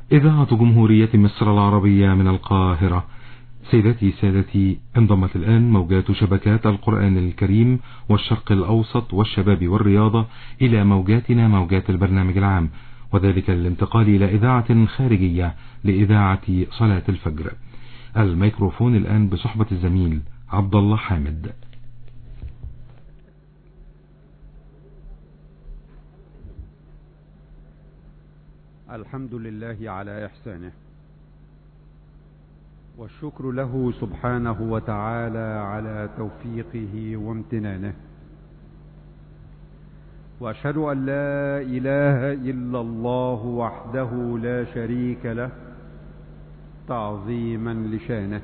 إذاعة جمهورية مصر العربية من القاهرة. سيدتي سادتي، انضمت الآن موجات شبكات القرآن الكريم والشرق الأوسط والشباب والرياضة إلى موجاتنا، موجات البرنامج العام، وذلك للانتقال إلى إذاعة خارجية لإذاعة صلاة الفجر. الميكروفون الآن بصحبة الزميل عبد الله حامد. الحمد لله على إحسانه، والشكر له سبحانه وتعالى على توفيقه وامتنانه، وأشهد أن لا إله إلا الله وحده لا شريك له تعظيما لشانه،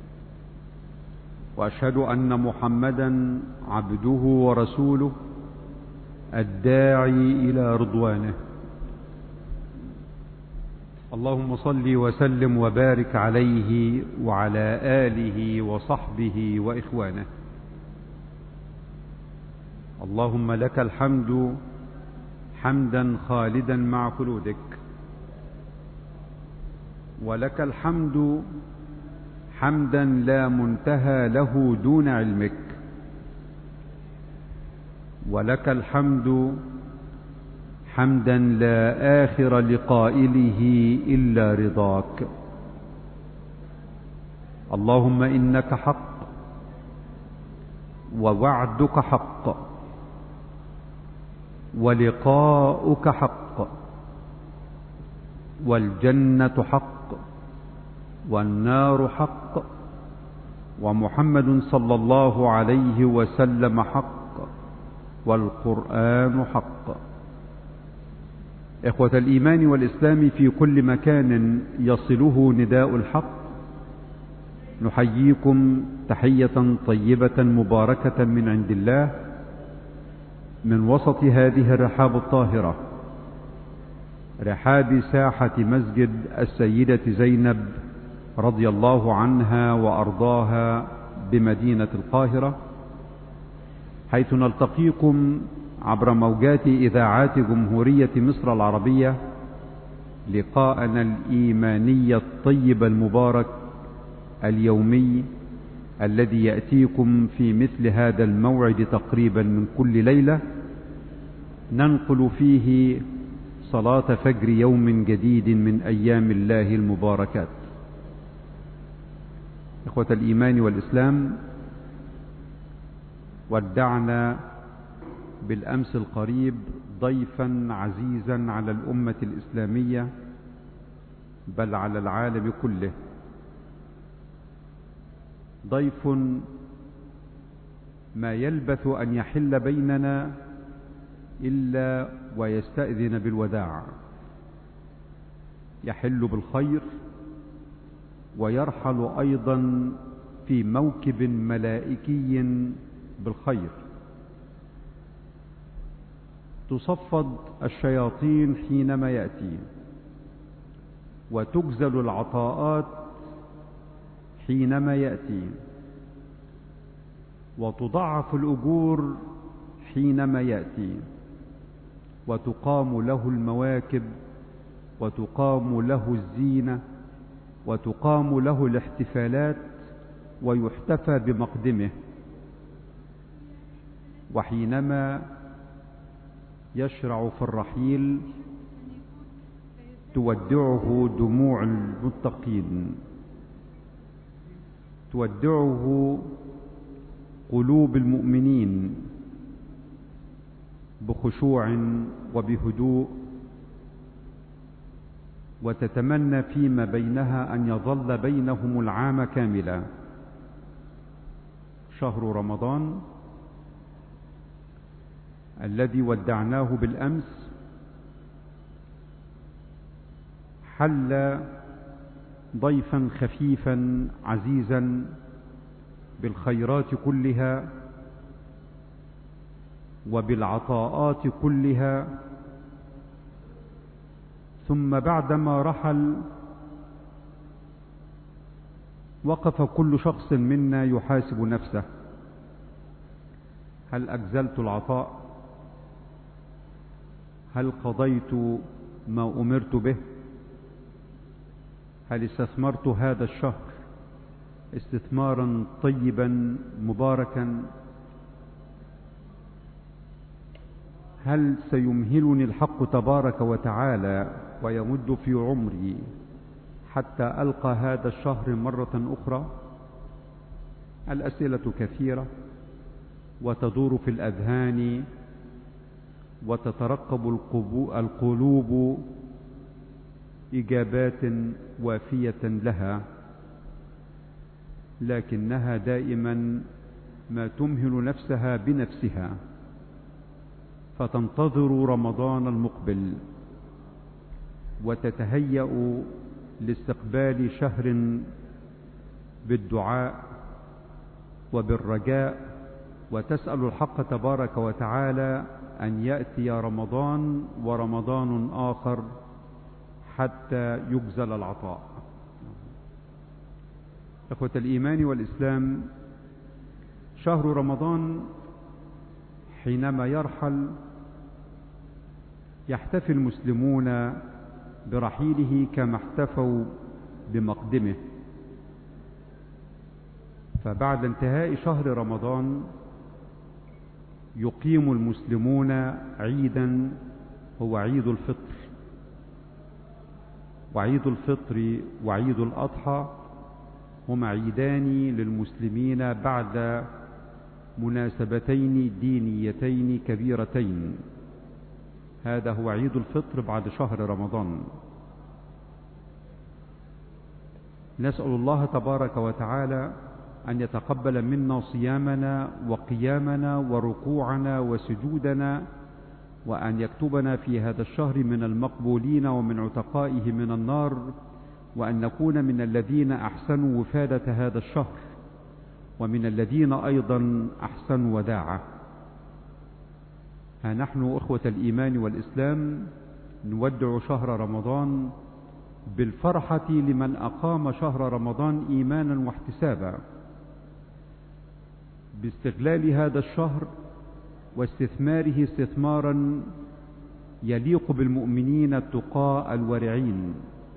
وأشهد أن محمدا عبده ورسوله الداعي إلى رضوانه. اللهم صل وسلم وبارك عليه وعلى آله وصحبه وإخوانه. اللهم لك الحمد حمدا خالدا مع خلودك، ولك الحمد حمدا لا منتهى له دون علمك، ولك الحمد حمدا لا آخر لقائله إلا رضاك. اللهم إنك حق، ووعدك حق، ولقاؤك حق، والجنة حق، والنار حق، ومحمد صلى الله عليه وسلم حق، والقرآن حق. إخوة الإيمان والإسلام في كل مكان يصله نداء الحق، نحييكم تحية طيبة مباركة من عند الله من وسط هذه الرحاب الطاهرة، رحاب ساحة مسجد السيدة زينب رضي الله عنها وأرضاها بمدينة القاهرة، حيث نلتقيكم عبر موجات إذاعات جمهورية مصر العربية لقاءنا الإيماني الطيب المبارك اليومي، الذي يأتيكم في مثل هذا الموعد تقريبا من كل ليلة، ننقل فيه صلاة فجر يوم جديد من أيام الله المباركات. إخوة الإيمان والإسلام، ودعنا بالأمس القريب ضيفا عزيزا على الأمة الإسلامية، بل على العالم كله، ضيف ما يلبث أن يحل بيننا إلا ويستأذن بالوداع، يحل بالخير ويرحل أيضا في موكب ملائكي بالخير. تصفد الشياطين حينما يأتي، وتجزل العطاءات حينما يأتي، وتضعف الأجور حينما يأتي، وتقام له المواكب، وتقام له الزينة، وتقام له الاحتفالات، ويحتفى بمقدمه. وحينما يشرع في الرحيل تودعه دموع المتقين، تودعه قلوب المؤمنين بخشوع وبهدوء، وتتمنى فيما بينها أن يظل بينهم العام كاملا. شهر رمضان الذي ودعناه بالأمس حل ضيفا خفيفا عزيزا بالخيرات كلها وبالعطاءات كلها، ثم بعدما رحل وقف كل شخص منا يحاسب نفسه: هل أجزلت العطاء؟ هل قضيت ما أمرت به؟ هل استثمرت هذا الشهر استثمارا طيبا مباركا؟ هل سيمهلني الحق تبارك وتعالى ويمد في عمري حتى ألقى هذا الشهر مرة أخرى؟ الأسئلة كثيرة وتدور في الأذهان وتترقب القلوب إجابات وافية لها، لكنها دائما ما تمهل نفسها بنفسها، فتنتظر رمضان المقبل وتتهيأ لاستقبال شهر بالدعاء وبالرجاء، وتسأل الحق تبارك وتعالى أن يأتي رمضان ورمضان آخر حتى يجزل العطاء. إخوة الإيمان والإسلام، شهر رمضان حينما يرحل يحتفل المسلمون برحيله كما احتفوا بمقدمه، فبعد انتهاء شهر رمضان يقيم المسلمون عيدا هو عيد الفطر، وعيد الفطر وعيد الأضحى هما عيدان للمسلمين بعد مناسبتين دينيتين كبيرتين. هذا هو عيد الفطر بعد شهر رمضان. نسأل الله تبارك وتعالى أن يتقبل منا صيامنا وقيامنا وركوعنا وسجودنا، وأن يكتبنا في هذا الشهر من المقبولين ومن عتقائه من النار، وأن نكون من الذين أحسنوا وفادة هذا الشهر، ومن الذين أيضا أحسنوا وداعه. ها نحن أخوة الإيمان والإسلام نودع شهر رمضان بالفرحة لمن أقام شهر رمضان إيمانا واحتسابا، باستغلال هذا الشهر واستثماره استثمارا يليق بالمؤمنين التقاء الورعين.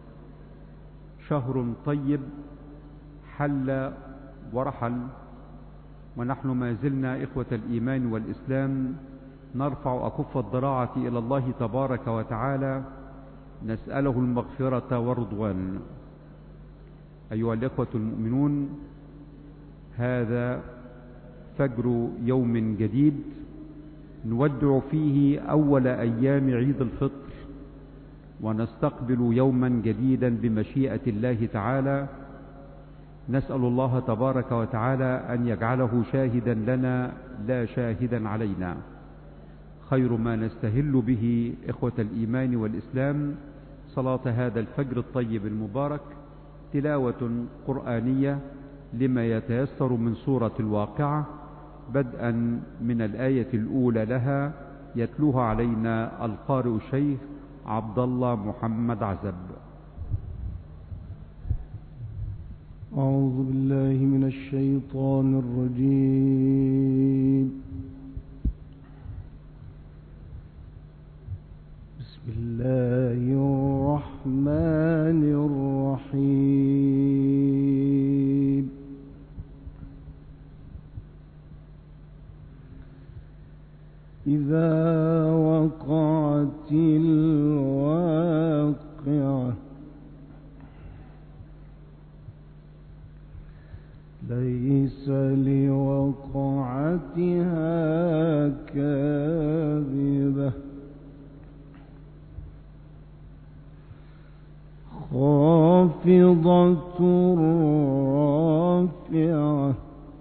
شهر طيب حل ورحل، ونحن ما زلنا إخوة الإيمان والإسلام نرفع أكف الضراعة إلى الله تبارك وتعالى نسأله المغفرة والرضوان. أيها الإخوة المؤمنون، هذا فجر يوم جديد نودع فيه أول أيام عيد الفطر، ونستقبل يوما جديدا بمشيئة الله تعالى. نسأل الله تبارك وتعالى أن يجعله شاهدا لنا لا شاهدا علينا. خير ما نستهل به إخوة الإيمان والإسلام صلاة هذا الفجر الطيب المبارك تلاوة قرآنية لما يتيسر من سورة الواقعة، بدءا من الآية الأولى لها، يتلوها علينا القارئ الشيخ عبد الله محمد عزب. أعوذ بالله من الشيطان الرجيم. بسم الله الرحمن الرحيم. إذا وقعت الواقعة ليس لوقعتها كاذبة خافضة رافعة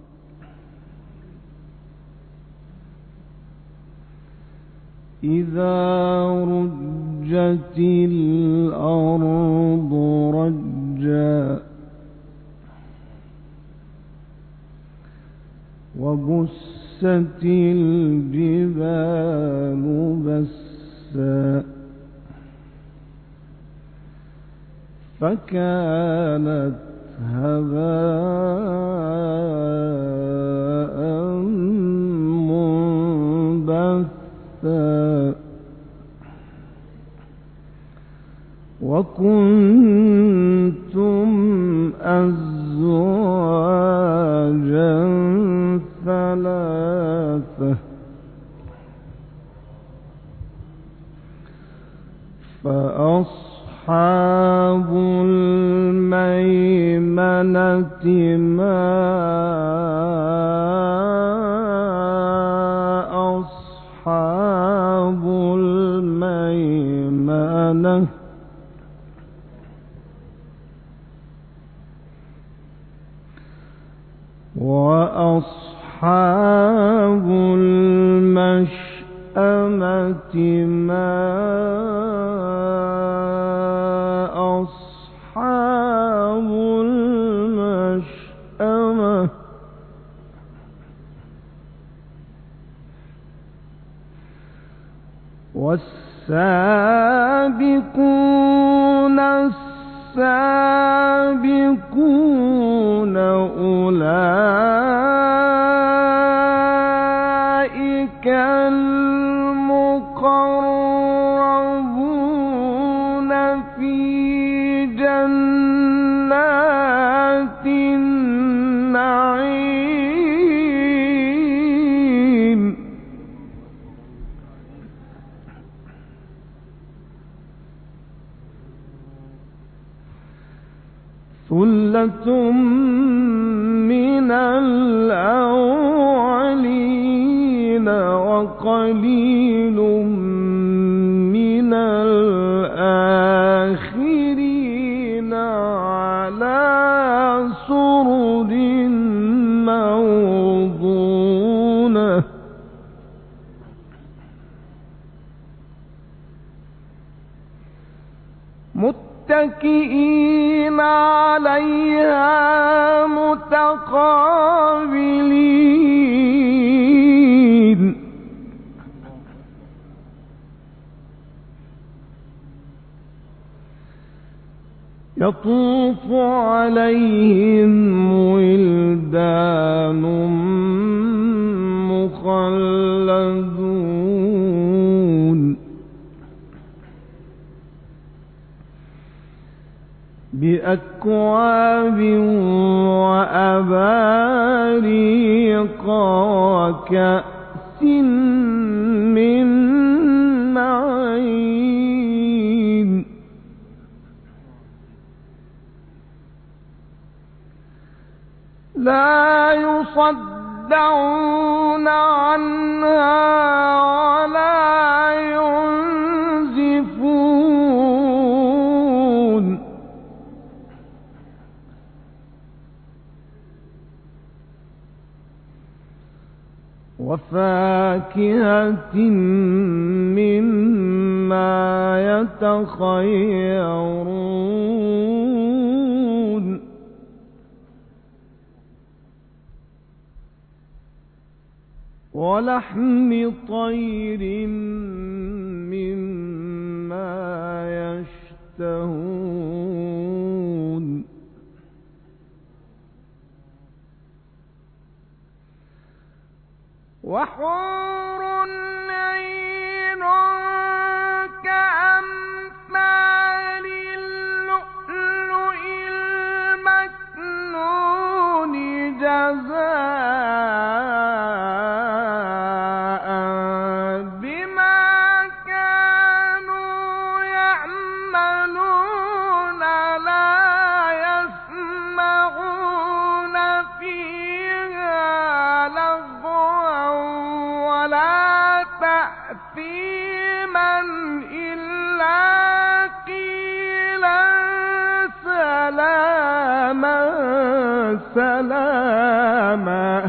إذا رجت الأرض رجا وبست الجبال بسا فكانت هباء منبثا وكنتم أزواجا ثلاثة فأصحاب الميمنة ما أصحاب الميمنة وأصحاب المشأمة ما أصحاب المشأمة والسابقون السابقون أولئك المقربون في جنات النعيم ثلة من الأولين وقليل من الآخرين على سرر موضونة متكئين عليها متقابلين يطوف عليهم ولدان مخلدون بأكواب وأباريق وكأس من معين لا يصدعون عنها ولا ينزفون وفاكهة مما يتخيرون ولحم طير مما يشتهون وحور عين كأمثال اللؤلؤ المكنون جزاء بما كانوا يعملون لا يسمعون فيها لغوا ولا تأثيما إلا قيلا سلاما سلاما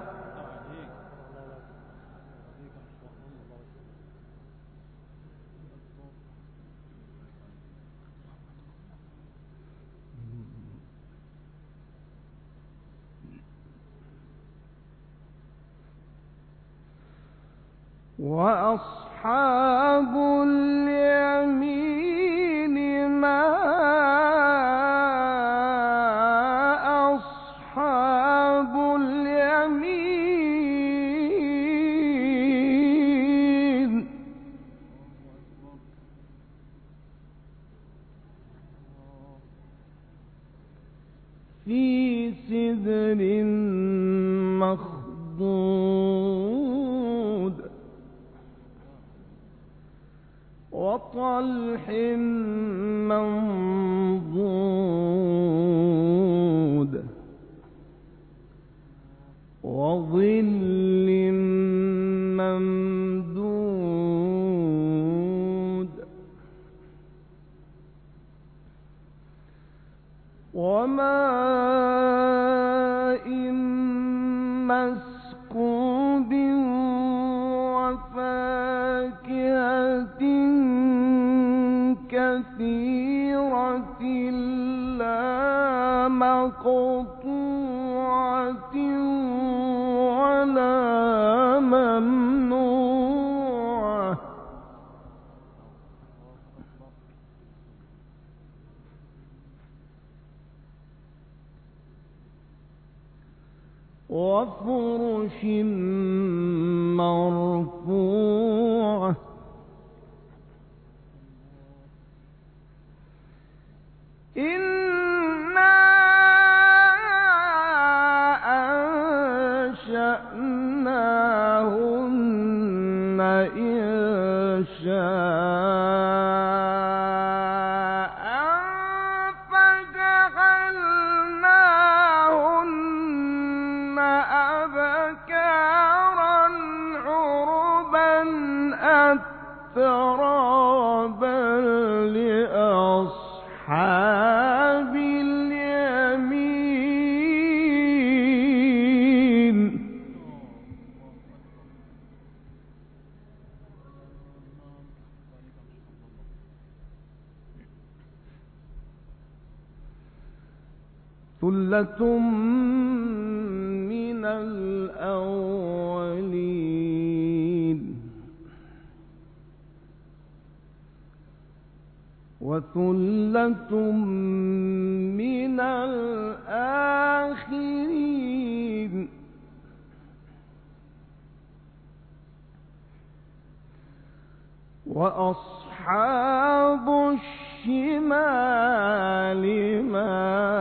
وأصحاب اليمين ما أصحاب اليمين في سدر مخضود وطلح منضود وظل ممدود وماء مسكوب وفاكهة كثيرة لا مقطوعة ولا ممنوعة وفرش مرفوعة إنا أنشأناهن إنشاء فجعلناهن أبكارا عربا أترابا لأصحاب اليمين ثلة من الأولين وثلة من الآخرين وأصحاب الشمال ما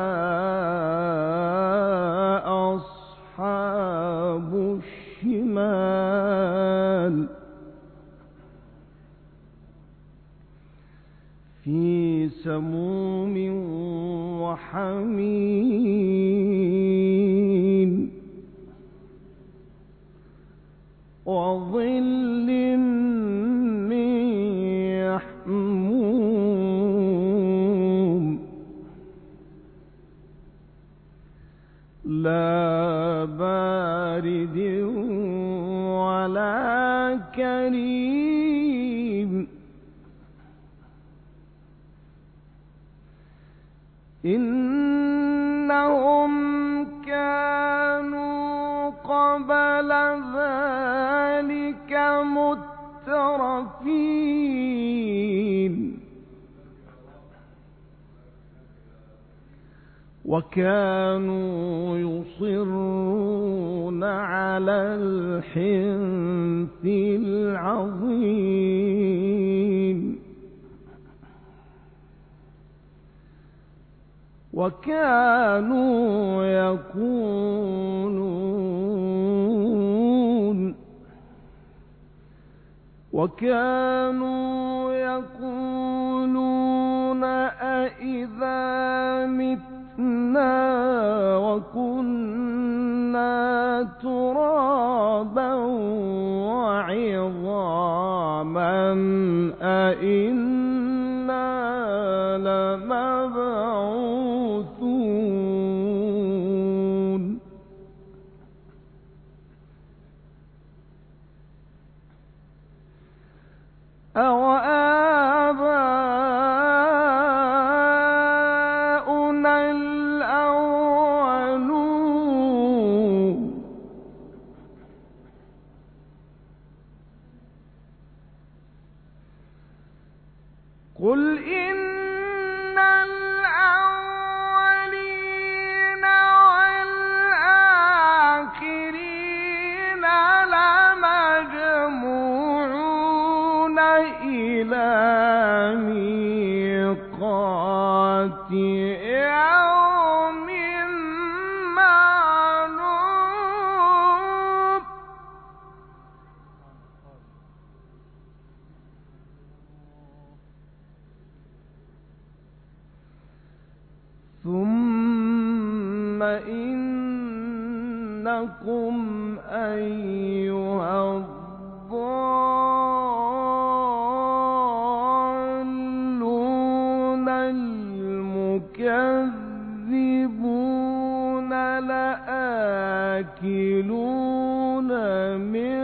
أصحاب الشمال في سموم وحميم وظل من يحموم لا بارد ولا كريم إنهم كانوا قبل ذلك مترفين وكانوا يصرون على الحنث العظيم وكانوا يقولون أإذا متنا وكنا ترابا وعظاما أإنا لمبعوثون أوآباؤنا الأولون قل إن الآباء ثم إنكم أيها الضالون المكذبون لآكلون من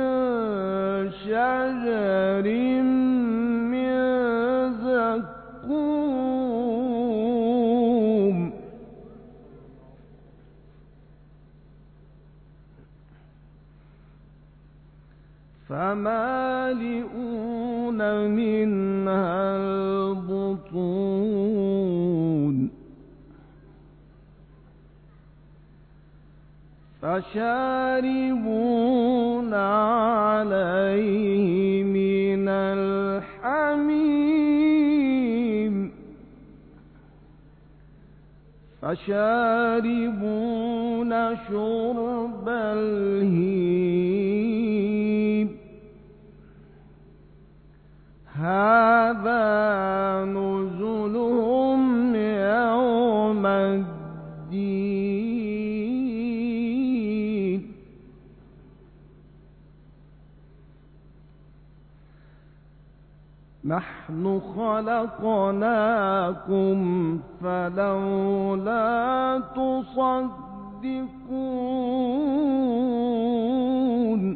شجر من زقوم فمالئون منها البطون فشاربون عليه من الحميم فشاربون شرب الهيم هذا نزلهم يوم الدين نحن خلقناكم فلولا تصدقون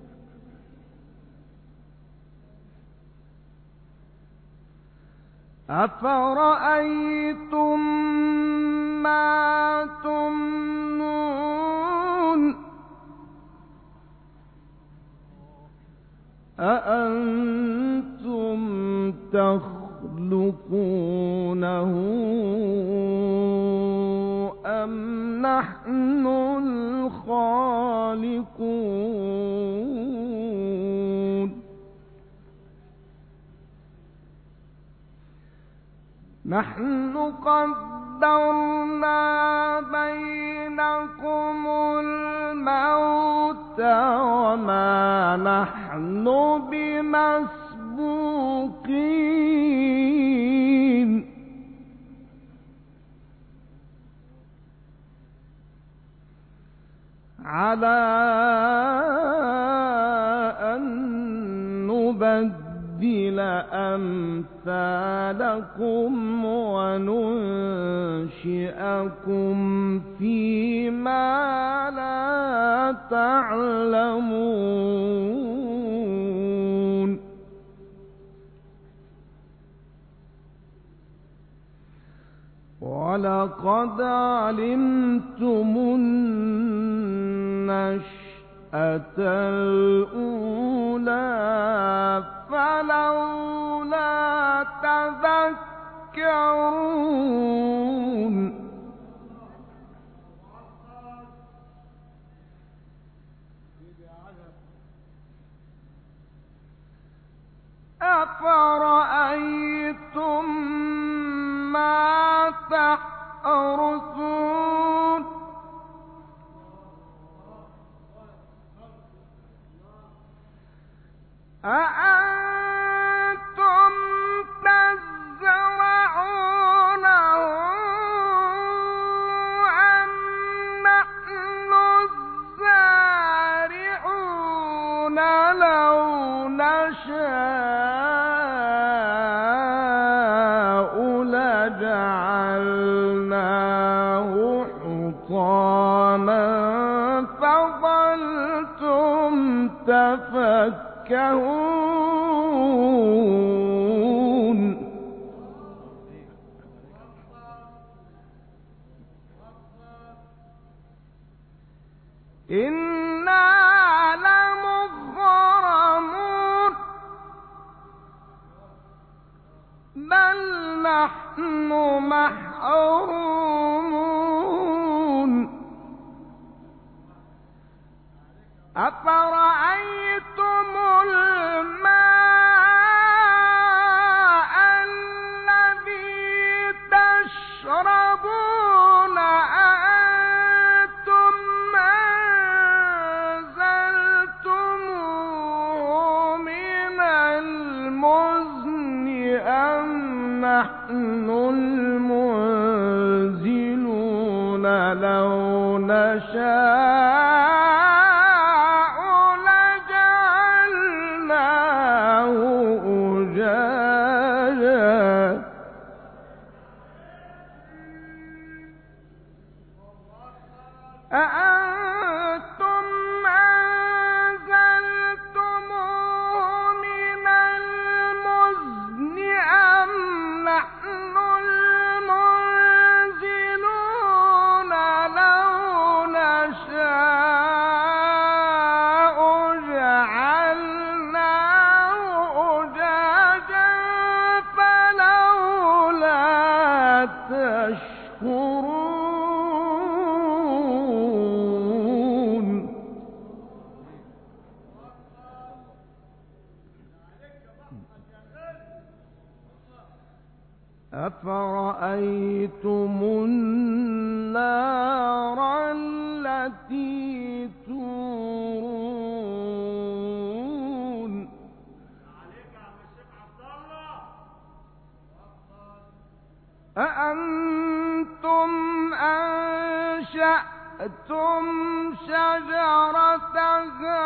أفرأيتم ما تمنون أأنتم تخلقونه أم نحن الخالقون نحن قدرنا بينكم الموت وما نحن بمسبوقين على أن نبدل أمثالكم وننشئكم فيما لا تعلمون ولقد علمتم النشأة الأولى فلولا تذكرون أفرأيتم ما تحرثون أأنتم تزرعونه أم نحن الزارعون لو نشاء لجعلناه حطاما فظلتم تفكهون إنا لمغرمون بل نحن محرومون أفرأيتم الماء الذي تشربون أأنتم أنزلتموه من المزن أم نحن المنزلون لو نشاء لجعلناه أجاجا أأنتم أنزلتموه من المزن أم نحن المنزلون لو نشاء جعلناه أجاجا فلولا تشكرون أفرأيتم النار التي تورون أأنتم أنشأتم شجرتها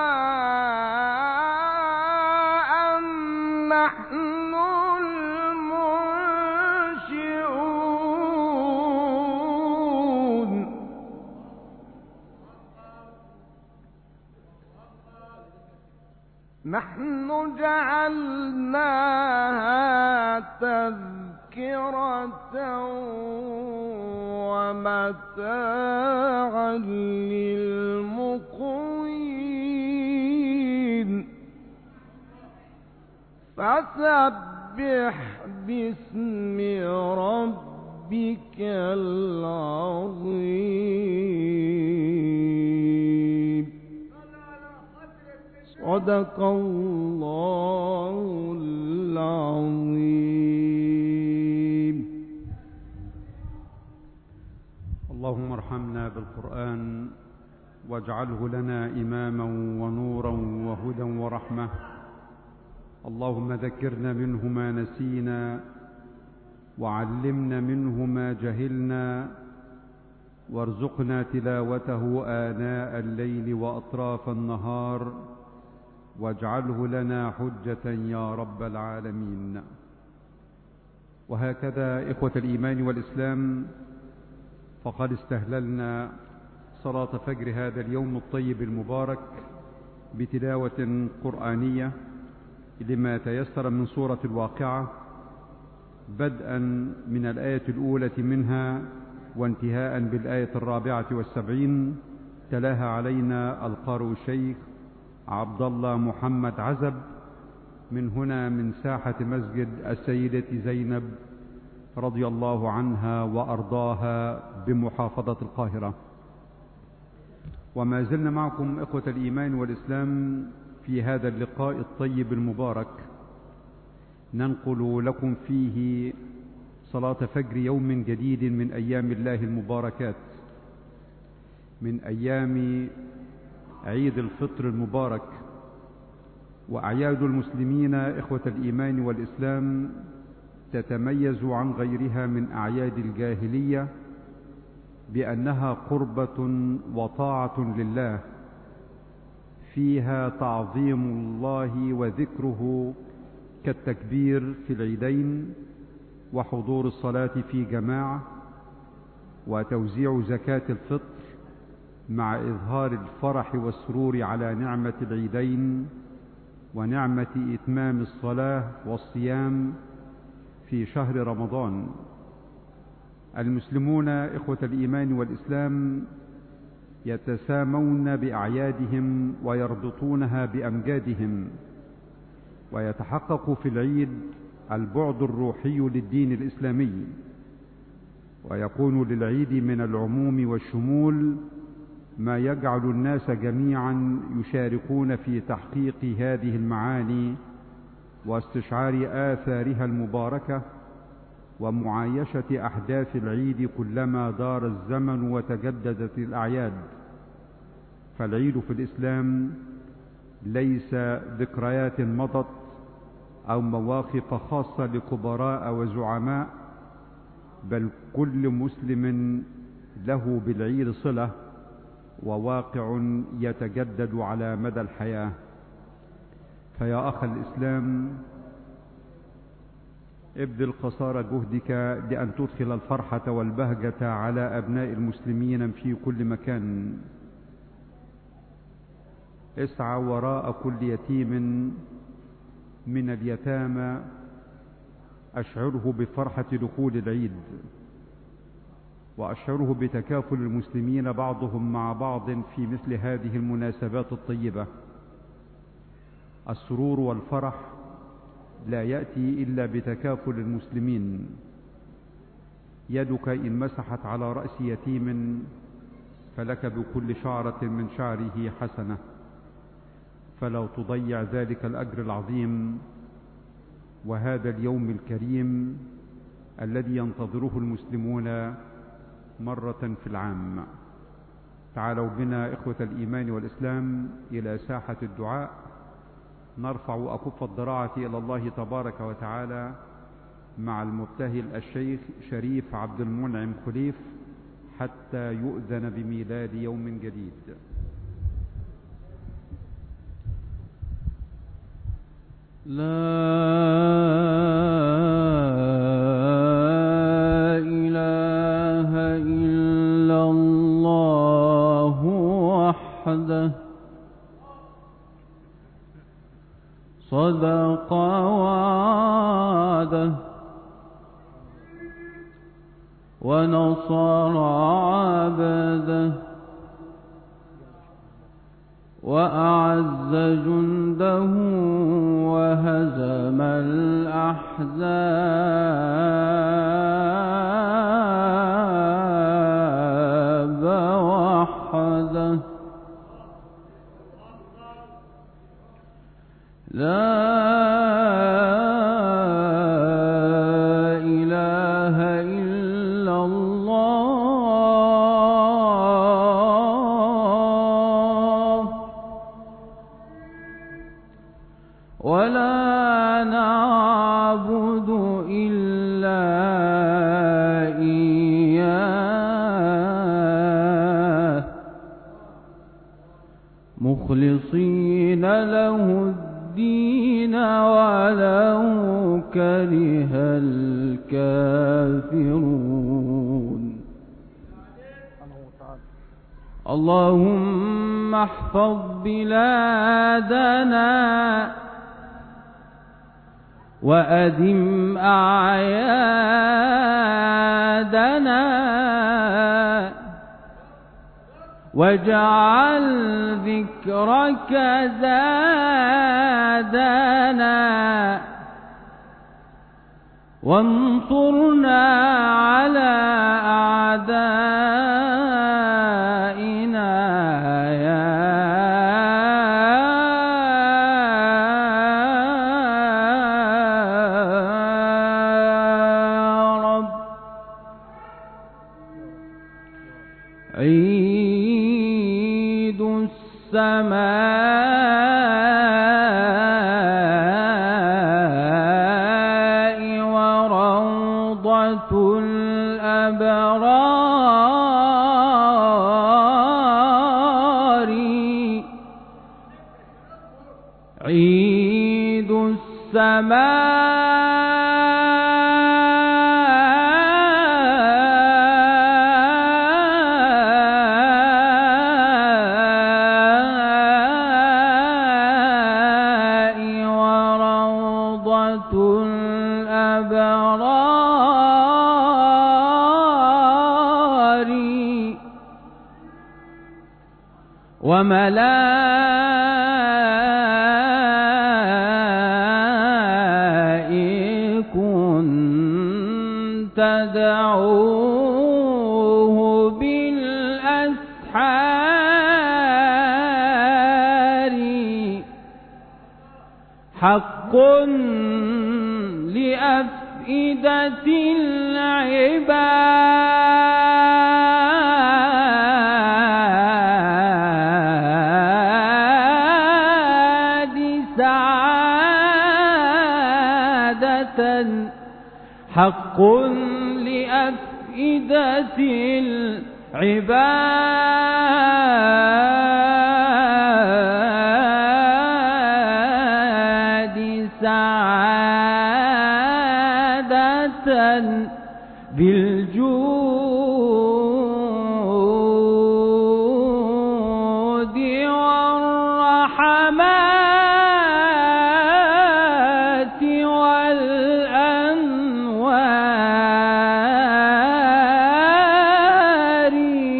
أم نحن المنشئون نحن جعلناها تذكرة ومتاعا للمقوين فسبح باسم ربك العظيم صدق الله العظيم. اللهم ارحمنا بالقرآن واجعله لنا إماما ونورا وهدى ورحمة. اللهم ذكرنا منه ما نسينا وعلمنا منه ما جهلنا وارزقنا تلاوته آناء الليل وأطراف النهار واجعله لنا حجة يا رب العالمين. وهكذا إخوة الإيمان والإسلام فقد استهللنا صلاة فجر هذا اليوم الطيب المبارك بتلاوة قرآنية لما تيسر من سورة الواقعة بدءا من الآية الأولى منها وانتهاء بالآية 74 تلاها علينا القارئ الشيخ عبد الله محمد عزب من هنا من ساحة مسجد السيدة زينب رضي الله عنها وأرضاها بمحافظة القاهرة. وما زلنا معكم إخوة الإيمان والإسلام في هذا اللقاء الطيب المبارك ننقل لكم فيه صلاة فجر يوم جديد من أيام الله المباركات، من أيام عيد الفطر المبارك. وأعياد المسلمين إخوة الإيمان والإسلام تتميز عن غيرها من أعياد الجاهلية بأنها قربة وطاعة لله، فيها تعظيم الله وذكره كالتكبير في العيدين وحضور الصلاة في جماعة وتوزيع زكاة الفطر مع إظهار الفرح والسرور على نعمة العيدين ونعمة إتمام الصلاة والصيام في شهر رمضان. المسلمون إخوة الإيمان والإسلام يتسامون بأعيادهم ويربطونها بأمجادهم، ويتحقق في العيد البعد الروحي للدين الإسلامي، ويكون للعيد من العموم والشمول ما يجعل الناس جميعا يشاركون في تحقيق هذه المعاني واستشعار آثارها المباركة ومعايشة أحداث العيد كلما دار الزمن وتجددت الأعياد. فالعيد في الإسلام ليس ذكريات مضت أو مواقف خاصة لكبراء وزعماء، بل كل مسلم له بالعيد صلة وواقع يتجدد على مدى الحياة. فيا أخ الإسلام، ابذل قصارى جهدك لأن تدخل الفرحة والبهجة على أبناء المسلمين في كل مكان. اسعى وراء كل يتيم من اليتامى، أشعره بفرحة دخول العيد، وأشعره بتكافل المسلمين بعضهم مع بعض في مثل هذه المناسبات الطيبة. السرور والفرح لا يأتي إلا بتكافل المسلمين. يدك إن مسحت على رأس يتيم فلك بكل شعرة من شعره حسنة، فلا تضيع ذلك الأجر العظيم وهذا اليوم الكريم الذي ينتظره المسلمون مرة في العام. تعالوا بنا إخوة الإيمان والإسلام إلى ساحة الدعاء، نرفع أكف الضراعة إلى الله تبارك وتعالى مع المبتهل الشيخ شريف عبد المنعم خليف حتى يؤذن بميلاد يوم جديد. لا إله إلا الله وحده صدق وعده ونصر عبده وأعز جنده وهزم الأحزاب وحده. لا إله إلا الله ولا نعبد إلا إياه مخلصين له الدين ولو كره الكافرون. اللهم احفظ بلادنا وأدم أعيادنا واجعل ذكرك زادنا وانصرنا على أعدائنا يا رب. عيد السماء وروضة الأبرار عيد السماء وروضة الأبرار وملائك تدعوه بالأسحار حق لأفئدة العباد سعادة حق لأفئدة عبادي سعادة بالجود والرحمات والأنوار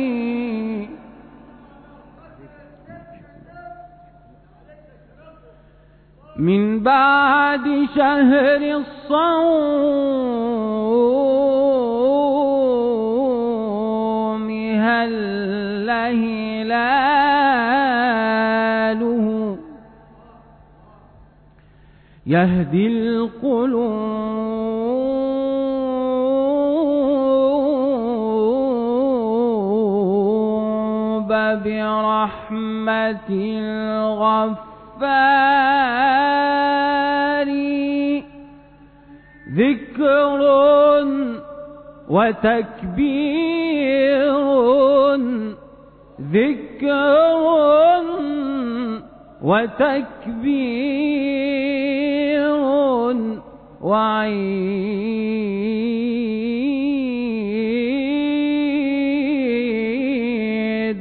من بعد شهر الصوم هل هلاله يهدي القلوب برحمة الغفار ذكر وتكبير ذكر وتكبير وعيد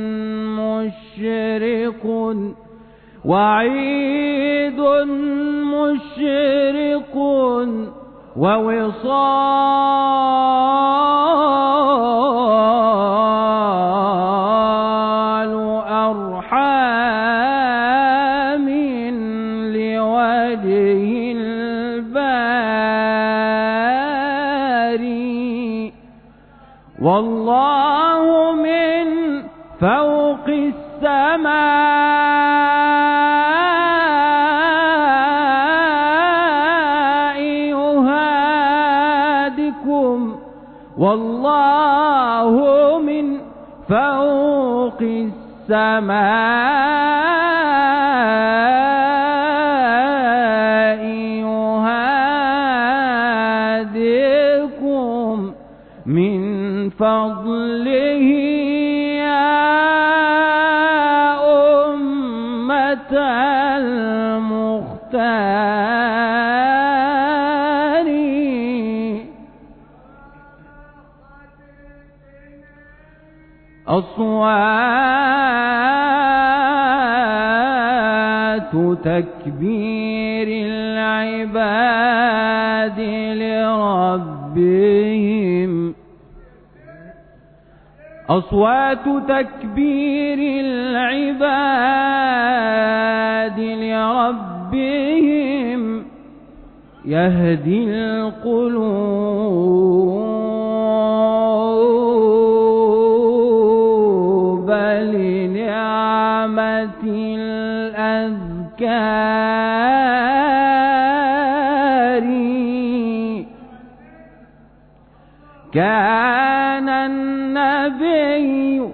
مشرق وعيد مشرق ووصال أرحام لوجه الباري والله من فوق السماء يهادكم والله من فوق السماء يهادكم من فضله يا أمة المختار أصوات تكبير العباد لربهم أصوات تكبير العباد لربهم يهدي القلوب لنعمة الأذكار كان النبي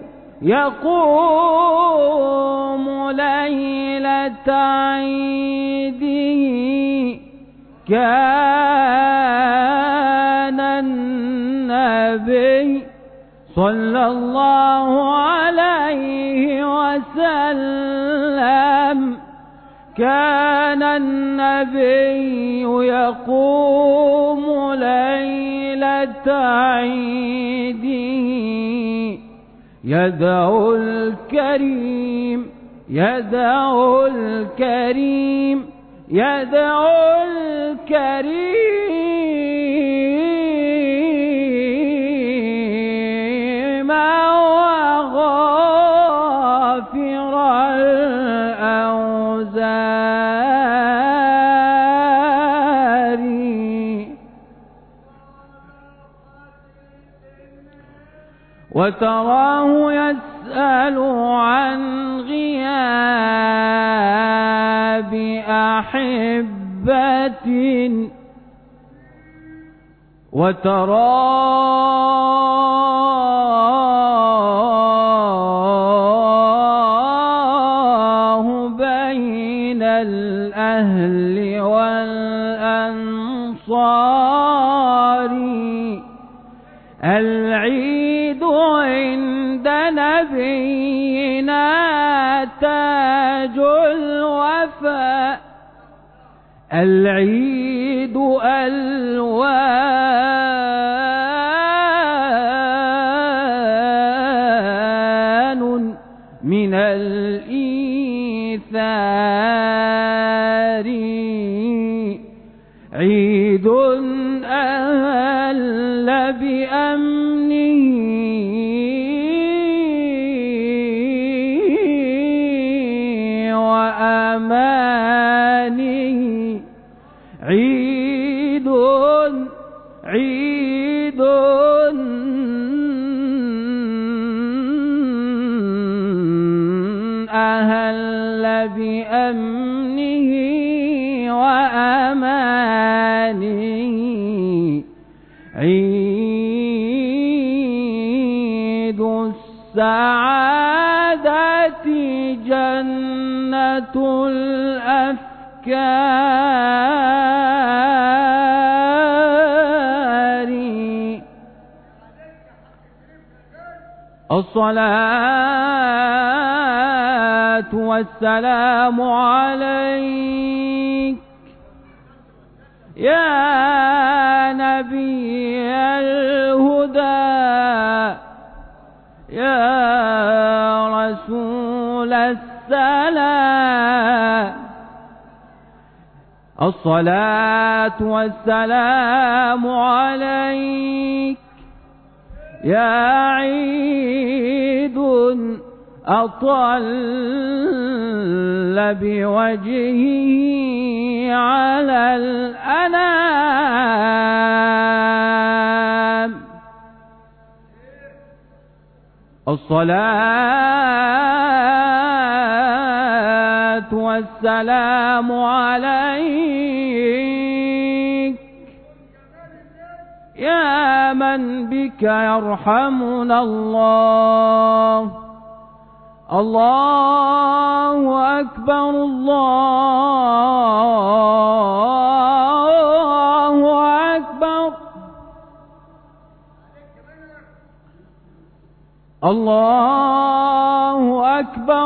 يقوم ليلة عيده كان النبي صلى الله عليه وسلم كان النبي يقوم ليلة عيده يدعو الكريم يدعو الكريم يدعو الكريم وغافر الأوزار وتراه يسأل عن غياب أحبة وتراه بين الأهل والأنصار العيد عند نبينا تاج الوفاء. العيد ألوان من الإيثار، عيد أهل بأمنه وأمانه، عيد أهل بأمنه وأمانه، عيد السعادة جنة الأفكار. الصلاة والسلام عليك يا نبي الهدى، يا رسول السلام. الصلاة والسلام عليك يا عيد أطل بوجهه على الأنام. الصلاة والسلام عليك يا من بك يرحمنا الله. الله أكبر، الله أكبر، الله أكبر،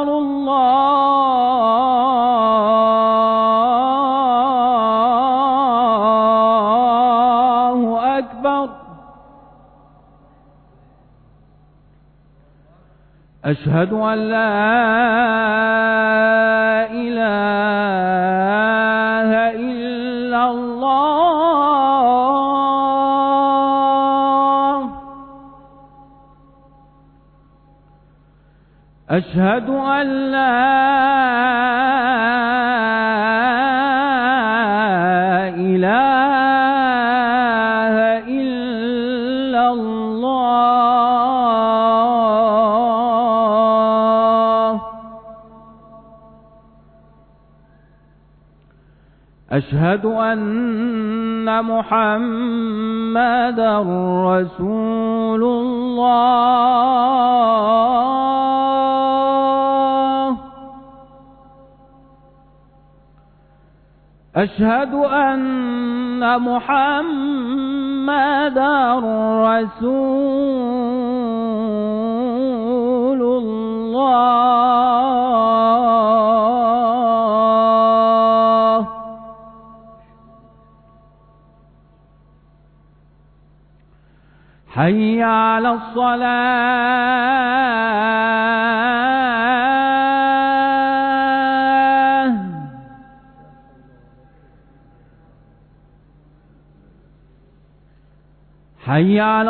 الله أكبر. أشهد أن لا إله إلا الله. أشهد أن لا إله إلا الله. أشهد أن محمدًا رسول الله. أشهد أن محمدًا رسول الله. حي على الصلاة. حي على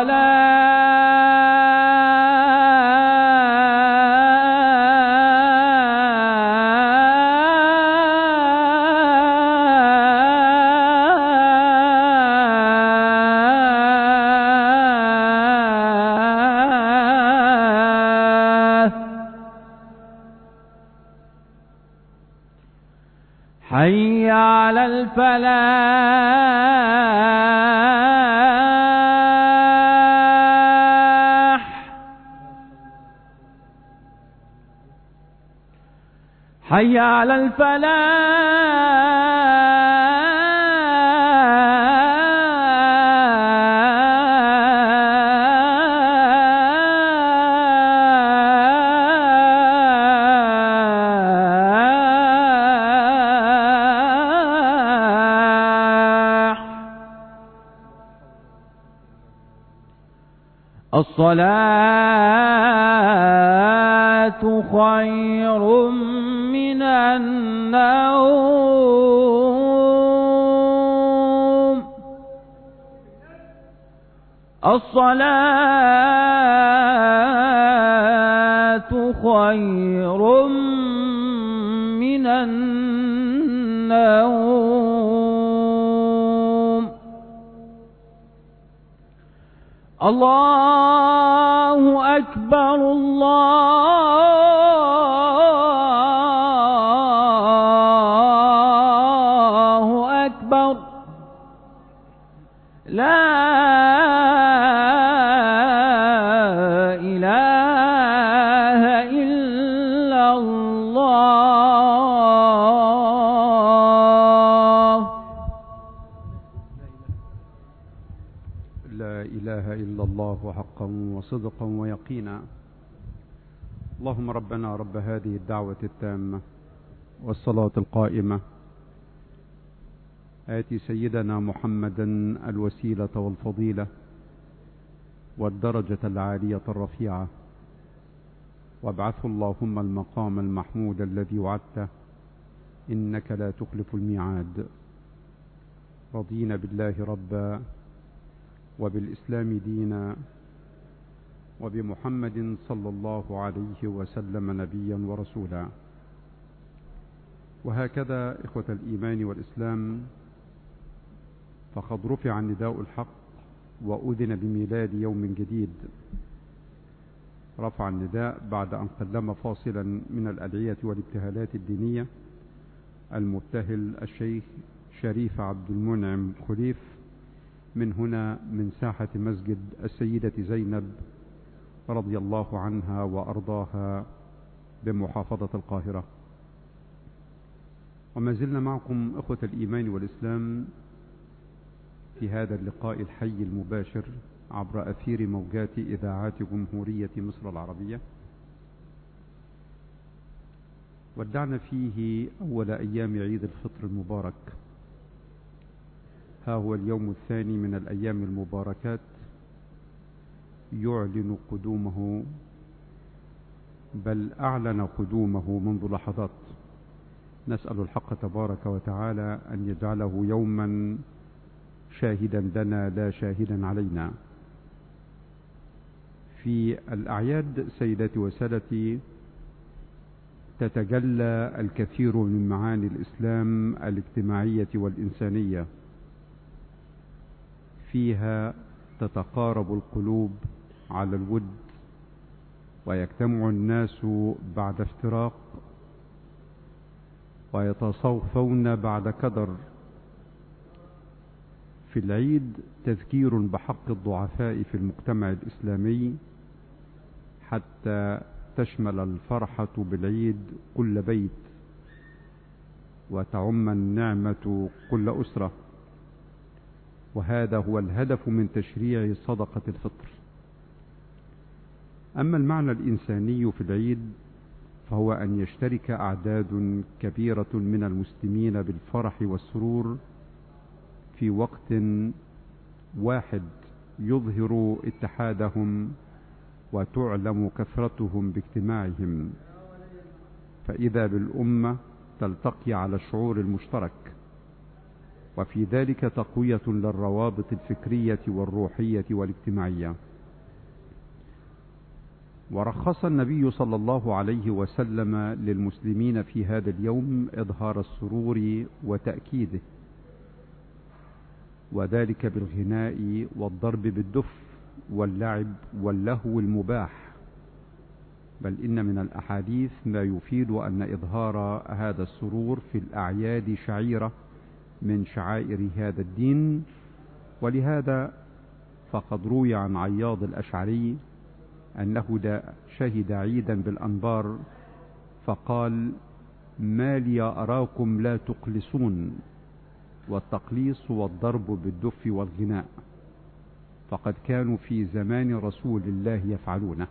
الصلاة. حي على الفلاح. حي على الفلاح. الصلاة خير من النوم. الصلاة خير من النوم. الله أكبر الله أكبر لا إله إلا الله. لا إله إلا الله حقا وصدقا ويقينا. اللهم ربنا رب هذه الدعوة التامة والصلاة القائمة، آتي سيدنا محمدا الوسيلة والفضيلة والدرجة العالية الرفيعة، وابعثه اللهم المقام المحمود الذي وعدته، إنك لا تخلف الميعاد. رضينا بالله ربا وبالإسلام دينا وبمحمد صلى الله عليه وسلم نبيا ورسولا. وهكذا إخوة الإيمان والإسلام، فقد رفع نداء الحق وأذن بميلاد يوم جديد. رفع النداء بعد أن قدم فاصلا من الأدعية والابتهالات الدينية المبتهل الشيخ شريف عبد المنعم خليف من هنا من ساحة مسجد السيدة زينب رضي الله عنها وأرضاها بمحافظة القاهرة. وما زلنا معكم إخوة الإيمان والإسلام في هذا اللقاء الحي المباشر عبر أثير موجات إذاعات جمهورية مصر العربية. ودعنا فيه أول أيام عيد الفطر المبارك. ها هو اليوم الثاني من الأيام المباركات يعلن قدومه، بل أعلن قدومه منذ لحظات. نسأل الحق تبارك وتعالى أن يجعله يوما شاهدا لنا لا شاهدا علينا. في الأعياد سيداتي وسادتي تتجلى الكثير من معاني الإسلام الاجتماعية والإنسانية. فيها تتقارب القلوب على الود، ويجتمع الناس بعد افتراق، ويتصافون بعد كدر. في العيد تذكير بحق الضعفاء في المجتمع الإسلامي، حتى تشمل الفرحة بالعيد كل بيت، وتعم النعمة كل أسرة. وهذا هو الهدف من تشريع صدقة الفطر. أما المعنى الإنساني في العيد فهو أن يشترك أعداد كبيرة من المسلمين بالفرح والسرور في وقت واحد، يظهر اتحادهم وتعلم كثرتهم باجتماعهم، فإذا بالأمة تلتقي على الشعور المشترك، وفي ذلك تقوية للروابط الفكرية والروحية والاجتماعية. ورخص النبي صلى الله عليه وسلم للمسلمين في هذا اليوم إظهار السرور وتأكيده، وذلك بالغناء والضرب بالدف واللعب واللهو المباح. بل إن من الأحاديث ما يفيد أن إظهار هذا السرور في الأعياد شعيرة من شعائر هذا الدين. ولهذا فقد روي عن عياض الأشعري أنه شهد عيدا بالأنبار فقال: ما لي أراكم لا تقلصون. والتقليص والضرب بالدف والغناء، فقد كانوا في زمان رسول الله يفعلونه.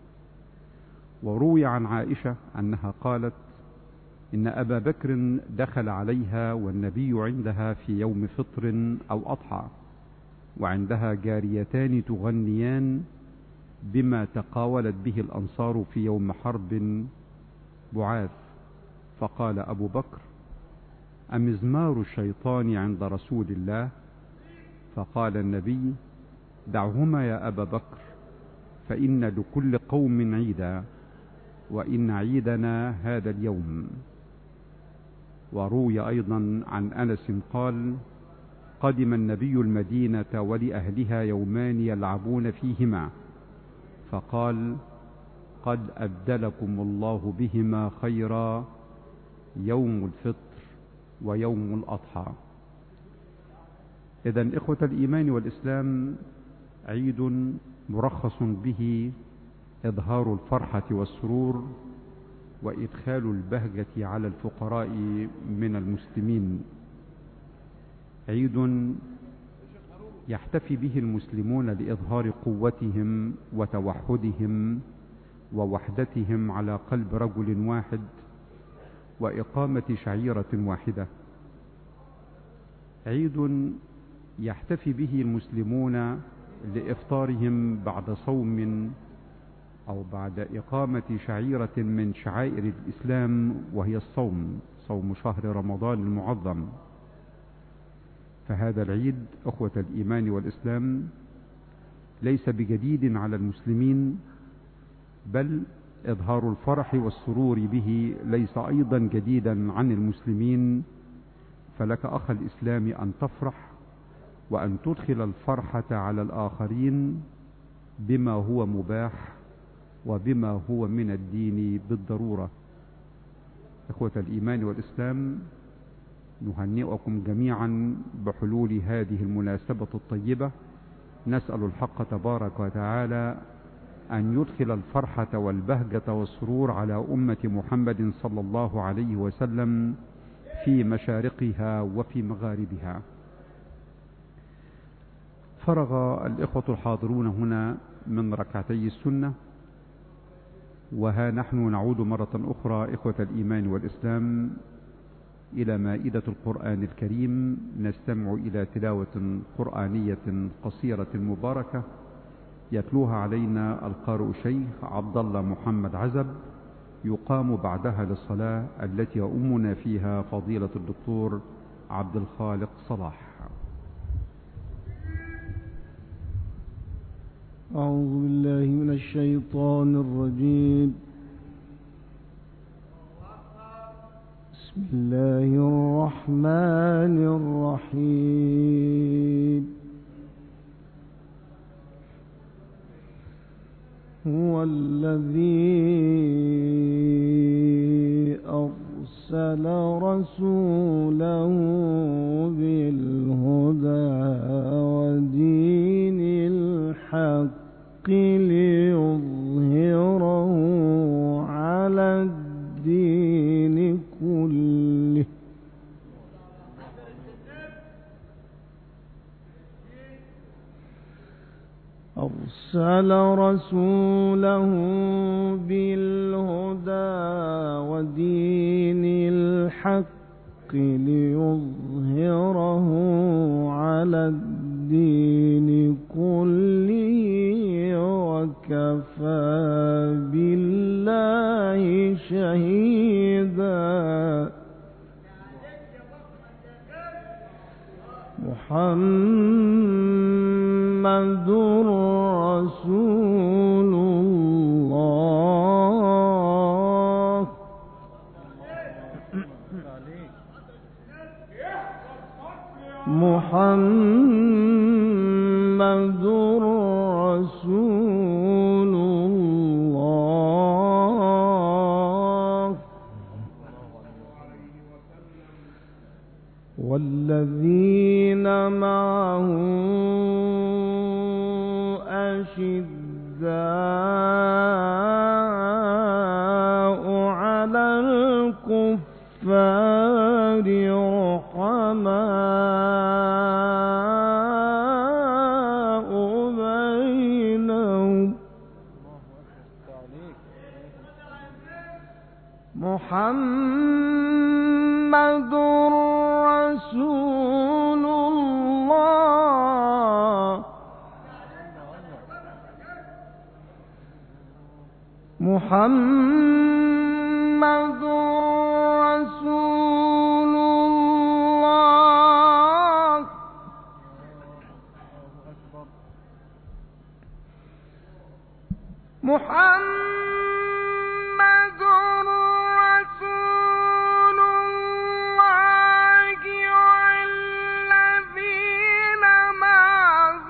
وروي عن عائشة أنها قالت: إن أبا بكر دخل عليها والنبي عندها في يوم فطر أو أضحى، وعندها جاريتان تغنيان، بما تقاولت به الأنصار في يوم حرب بعاث، فقال أبو بكر: أمزمار الشيطان عند رسول الله؟ فقال النبي: دعهما يا أبا بكر، فإن لكل قوم عيدا، وإن عيدنا هذا اليوم. وروي أيضا عن أنس قال: قدم النبي المدينة ولأهلها يومان يلعبون فيهما، فقال: قد أبدلكم الله بهما خيرا، يوم الفطر ويوم الأضحى. إذن إخوة الإيمان والإسلام، عيد مرخص به إظهار الفرحة والسرور وإدخال البهجة على الفقراء من المسلمين. عيد يحتفي به المسلمون لإظهار قوتهم وتوحدهم ووحدتهم على قلب رجل واحد وإقامة شعيرة واحدة. عيد يحتفي به المسلمون لإفطارهم بعد صوم أو بعد إقامة شعيرة من شعائر الإسلام، وهي الصوم، صوم شهر رمضان المعظم. فهذا العيد أخوة الإيمان والإسلام ليس بجديد على المسلمين، بل إظهار الفرح والسرور به ليس أيضا جديدا عن المسلمين. فلك أخ الإسلام أن تفرح وأن تدخل الفرحة على الآخرين بما هو مباح وبما هو من الدين بالضرورة. إخوة الإيمان والإسلام، نهنئكم جميعا بحلول هذه المناسبة الطيبة. نسأل الحق تبارك وتعالى أن يدخل الفرحة والبهجة والسرور على أمة محمد صلى الله عليه وسلم في مشارقها وفي مغاربها. فرغ الإخوة الحاضرون هنا من ركعتي السنة، وها نحن نعود مرة أخرى إخوة الإيمان والإسلام إلى مائدة القرآن الكريم، نستمع إلى تلاوة قرآنية قصيرة مباركة يتلوها علينا القارئ الشيخ عبد الله محمد عزب، يقام بعدها للصلاة التي يؤمنا فيها فضيلة الدكتور عبد الخالق صلاح. أعوذ بالله من الشيطان الرجيم. بسم الله الرحمن الرحيم. هو الذي أرسل رسوله بالهدى ودين الحق ليظهره على الدين كله أرسل رسوله بالهدى ودين الحق ليظهره على الدين كله وكفى بالله شهيدا. محمد رسول الله. محمد رسول الله. والذين معه أشداء على الكفار رحماء بينهم. محمد رسول الله. محمد رسول الله محمد رسول الله والذين معه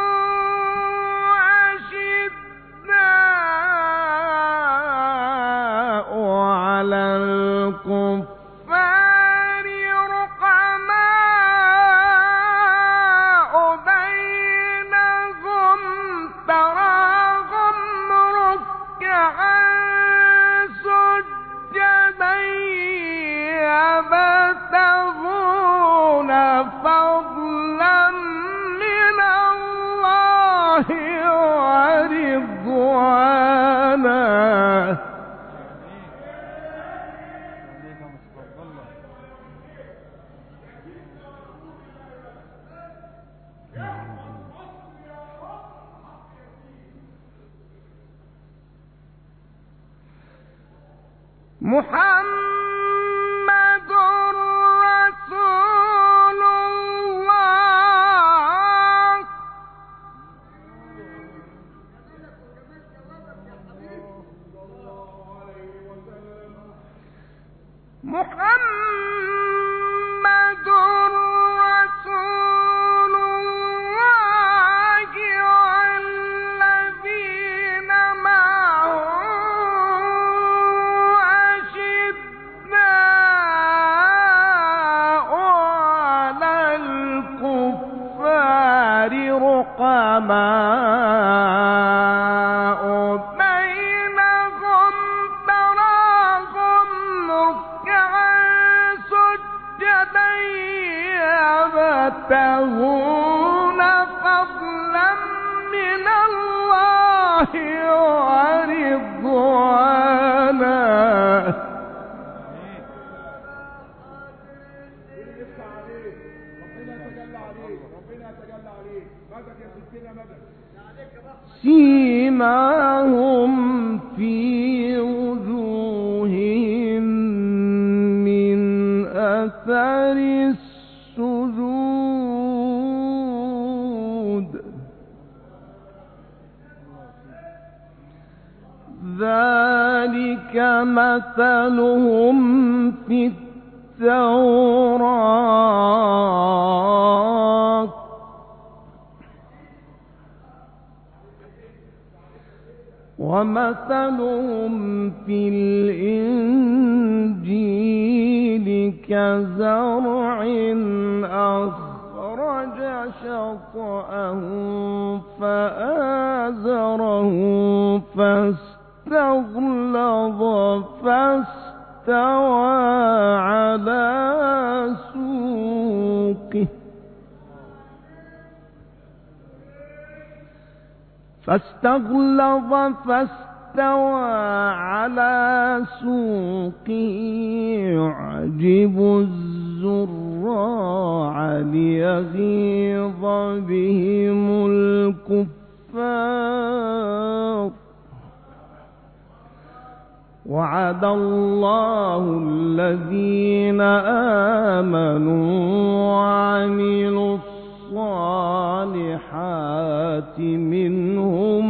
أشداء على الكفار رحماء بينهم تراهم ركعا سجدا يبتغون فضلا من الله ورضوانا محمد رسول الله محمد رسول الله والذين معه رحماء بينهم تراهم ركعا سجدا يبتغون فضلا من الله ورضوانا سيماهم في وجوههم من أثر السجود ذلك مثلهم في التوراة ومثلهم في الإنجيل كزرع أخرج شطأه فآزره فاستغلظ فاستوى على سوقه فاستوى على سوقه يعجب الزراع ليغيظ بهم الكفار وعد الله الذين آمنوا وعملوا الصالحات منهم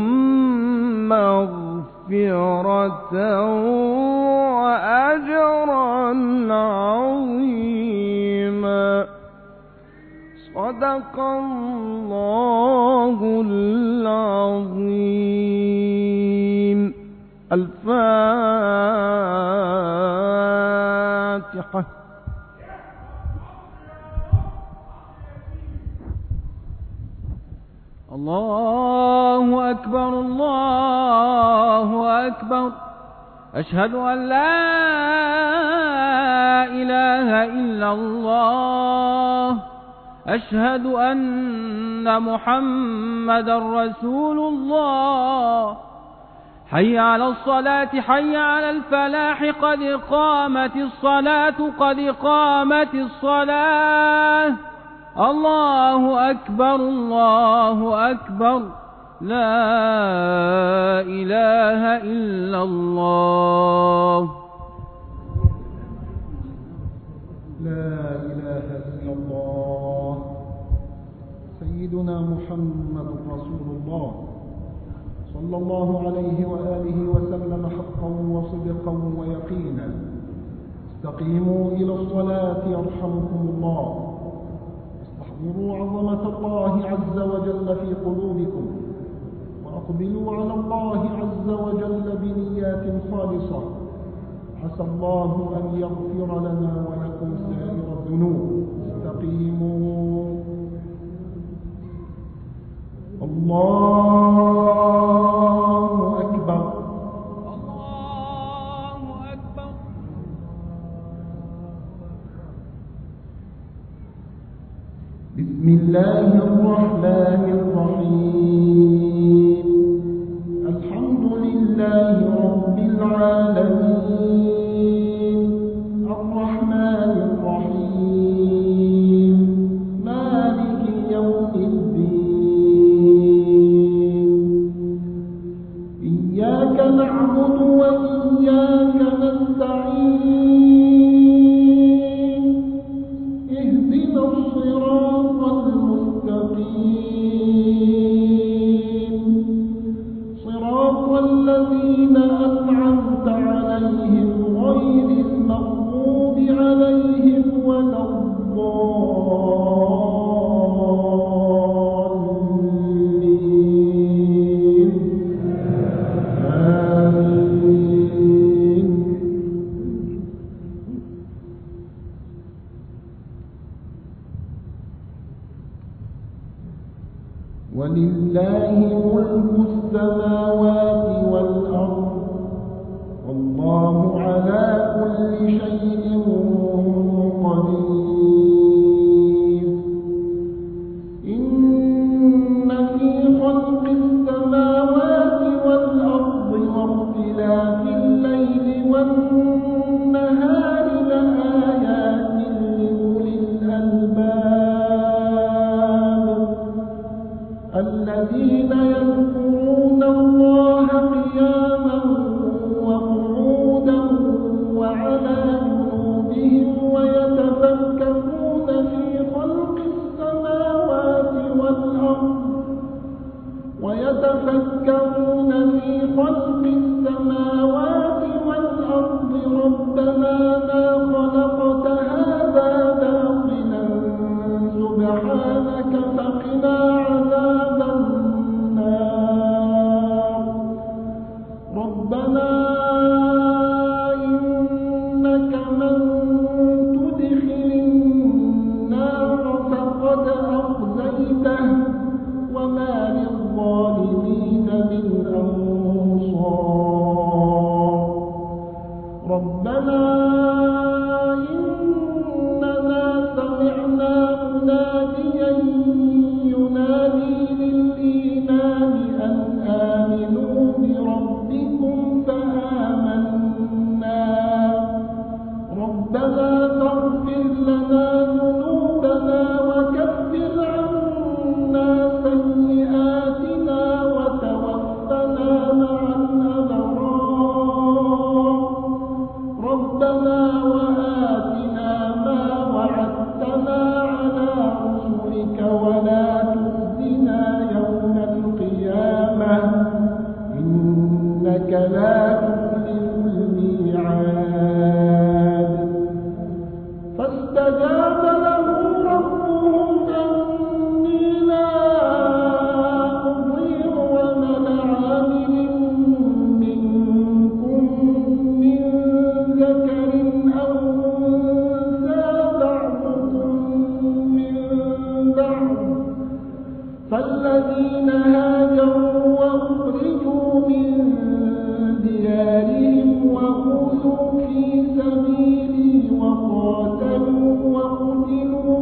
مغفرة وأجرا عظيما صدق الله العظيم. الفاتحة. الله أكبر الله أكبر. أشهد أن لا إله إلا الله. أشهد أن محمدا رسول الله. حي على الصلاة حي على الفلاح قد قامت الصلاة قد قامت الصلاة. الله أكبر الله أكبر. لا إله إلا إلا الله. لا إله إلا الله. سيدنا محمد رسول الله صلى الله عليه وآله وسلم حقا وصدقا ويقينا. استقيموا إلى الصلاة يرحمكم الله. استحضروا عظمة الله عز وجل في قلوبكم، وأقبلوا على الله عز وجل بنيات خالصة. عسى الله أن يغفر لنا ولكم سائر الذنوب. استقيموا. الله أكبر. الله أكبر. بسم الله الرحمن الرحيم. الحمد لله رب العالمين، الرحمن الرحيم، مالك يوم الدين. إياك نعبد وإياك نستعين. اهدنا الصراط المستقيم، صراط الذين أنعمت عليهم غير المغضوب عليهم ولا الضالين. آمين. ولله ملك السماوات والأرض، والله على كل شيء قدير. إن في خلق السماوات والأرض واختلاف الليل والنهار لآيات لأولي الألباب، الذين يذكرون الله قياما وقعودا وعلى جنوبهم ويتفكرون في خلق السماوات والأرض ربنا ما خلقت هذا باطلا سبحانك فقنا عذاب النار. ربنا إنك من تدخل النار فقد أخزيته وما للظالمين من أنصار. ربنا إننا سمعنا مناديا ينادي للإيمان أن آمنوا بربكم فآمنا. ربنا فاغفر لنا ذنوبنا وكفر عنا سيئاتنا وتوفنا مع الأبرار. ربنا وآتنا ما وعدتنا على رسلك ولا تخزنا يوم القيامة إنك لا تخلف الميعاد. فاستجاب لهم ربهم أني لا أضيع عمل عامل منكم من ذكر أو أنثى بعضكم من بعض. فالذين هاجروا وأخرجوا من ديارهم وأوذوا في سبيلي وقاتلوا وقتلوا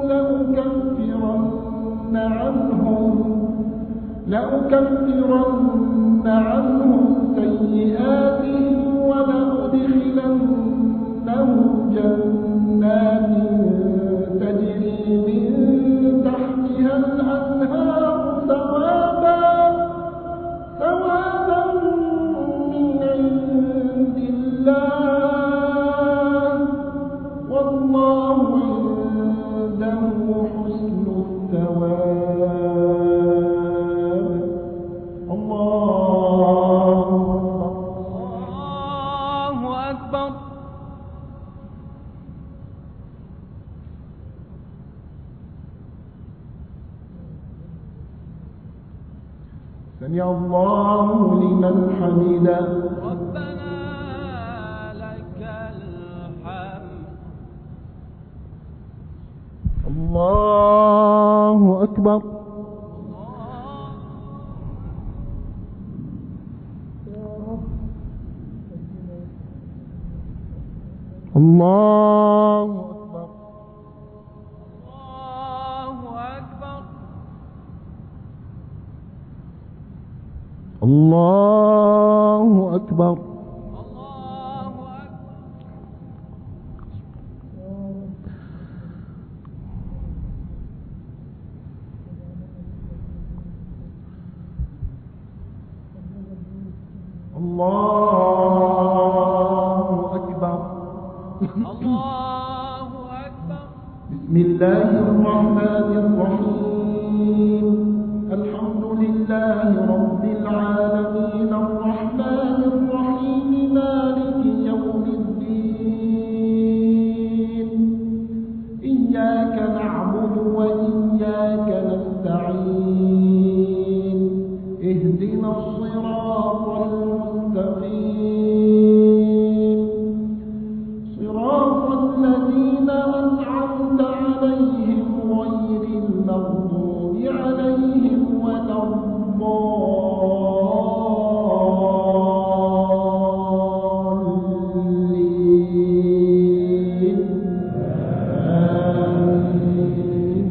لأكفرن عنهم سيئاتهم ولأدخلنهم جنات تجري من تحتها الأنهار ثوابا من عند الله والله عنده حسن الثواب. الله أكبر. سمع الله لمن حمده. ربنا لك الحمد. الله أكبر. الله أكبر. الله أكبر. الله أكبر. الله أكبر. الله أكبر. بسم الله الرحمن الرحيم. الحمد لله رب العالمين الرحمن الرحيم مالك يوم الدين. إياك نعبد وإياك نستعين. اهدنا الصراط المستقيم صراط الذين أنعمت عليهم غير المغضوب عليهم ولا الضالين. آمين.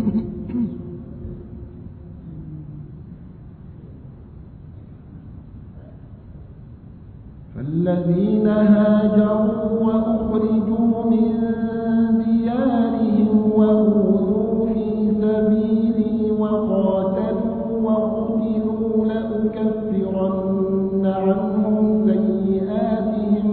فالذين هاجروا وأخرجوا من ديارهم وأوذوا في سبيلي وقاتلوا وقتلوا لأكفرن عنهم سيئاتهم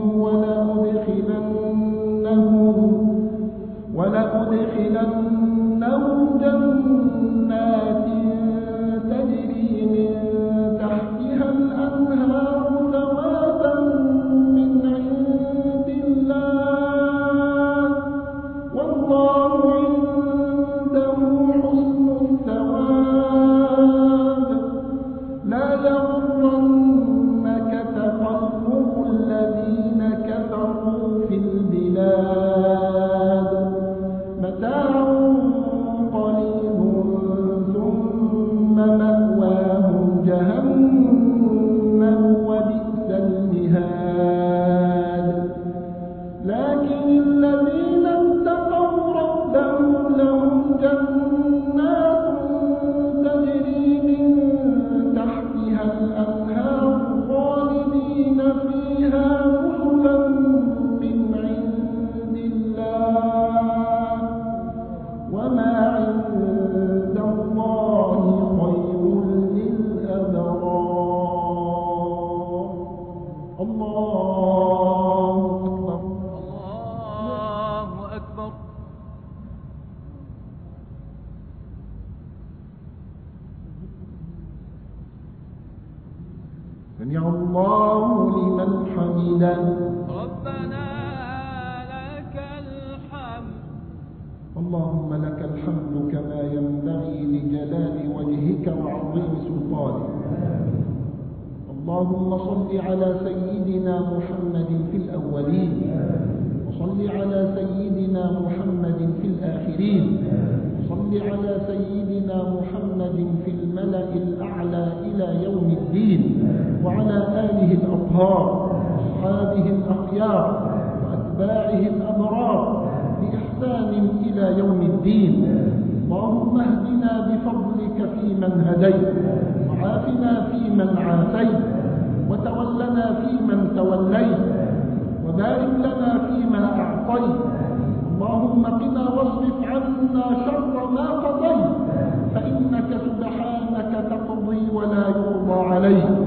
ولأدخلنهم جنات تجري من تحتها الأنهار ثوابا من عند الله والله عنده حسن الثواب. لا يغرنك تقلب الذين كفروا في البلاد متاع قليل ثم مأواهم جهنم وبئس المهاد. لكن الذين اتقوا ربهم لهم جنات تجري من تحتها الأنهار خالدين فيها نزلا من عند الله وما عند الله خير للأبرار. الله أكبر. الله أكبر. سمع الله لمن حمده. ربنا لك الحمد. اللهم لك الحمد كما ينبغي لجلال وجهك وعظيم سلطانك. اللهم صل على سيدنا محمد في الأولين وصل على سيدنا محمد في الآخرين وصل على سيدنا محمد في الملأ الأعلى إلى يوم الدين وعلى آله الأطهار وأصحابه الأخيار وأتباعه الأبرار بإحسان إلى يوم الدين. اللهم اهدنا بفضلك فيمن هديت وعافنا فيمن عافيت وتولنا فيمن توليت وبارك لنا فيما أعطيت. اللهم قنا واصرف عنا شر ما قضيت فإنك سبحانك تقضي ولا يقضى عليك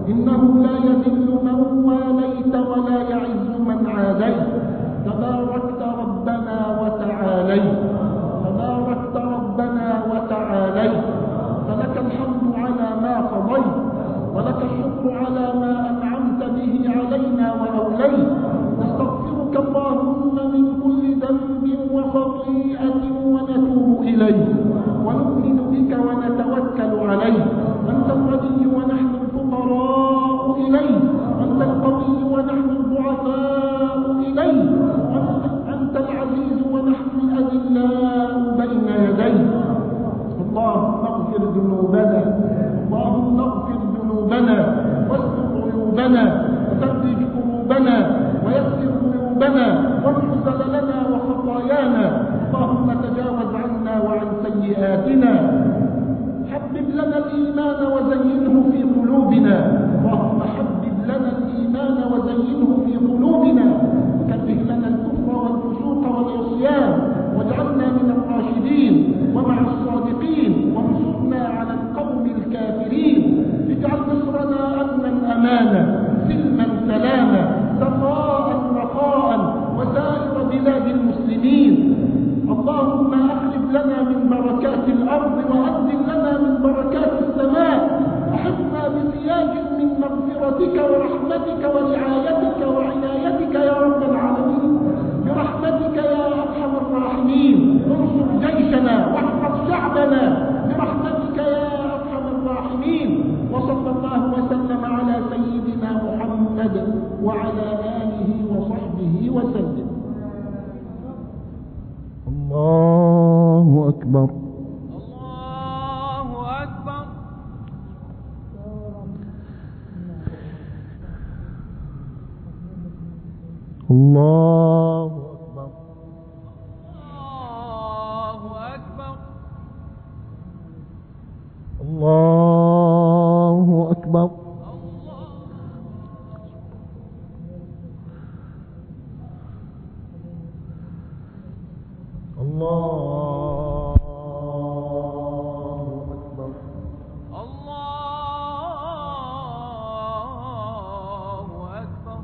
إنه لا يذل من واليت ولا يعز من عاديت. تباركت ربنا وتعاليت، تباركت ربنا وتعاليت. فلك الحمد على ما قضيت، ولك الشكر على ما أنعمت به علينا وأوليت. نستغفرك اللهم من كل ذنب وخطيئة ونتوب إليك، ونؤمن بك ونتوكل عليك. أنت الغني ونحن الفقراء إليك، أنت القوي ونحن الضعفاء إليك، أنت العزيز ونحن الأذلاء بين يديك. اللهم اغفر ذنوبنا، اللهم اغفر ذنوبنا، واستر عيوبنا، وفرج كروبنا، ويسر عيوبنا، وامح زللنا وخطايانا. اللهم تجاوز عنا وعن سيئاتنا. حبب لنا الإيمان وزينه في قلوبنا، اللهم حبب لنا الإيمان وزينه في قلوبنا، وكره لنا الكفر والفسوق والعصيان، واجعلنا من الراشدين ومع الصادقين، وانصرنا على القوم الكافرين. اجعل مصرنا أمنا أمانا، سلما سلاما، سخاء رخاء، وسائر بلاد المسلمين. اللهم أخرج لنا من بركات الأرض، وأنزل لنا من بركات السماء. أحفنا بسياج من مغفرتك ورحمتك ورعايتك وعنايتك يا رب العالمين، برحمتك يا أرحم الراحمين. انصر جيشنا واحفظ شعبنا برحمتك يا أرحم الراحمين. وصلى الله وسلم على سيدنا محمد وعلى آله وصحبه وسلم. الله أكبر. الله أكبر. الله أكبر. الله أكبر. الله أكبر. الله أكبر. الله أكبر.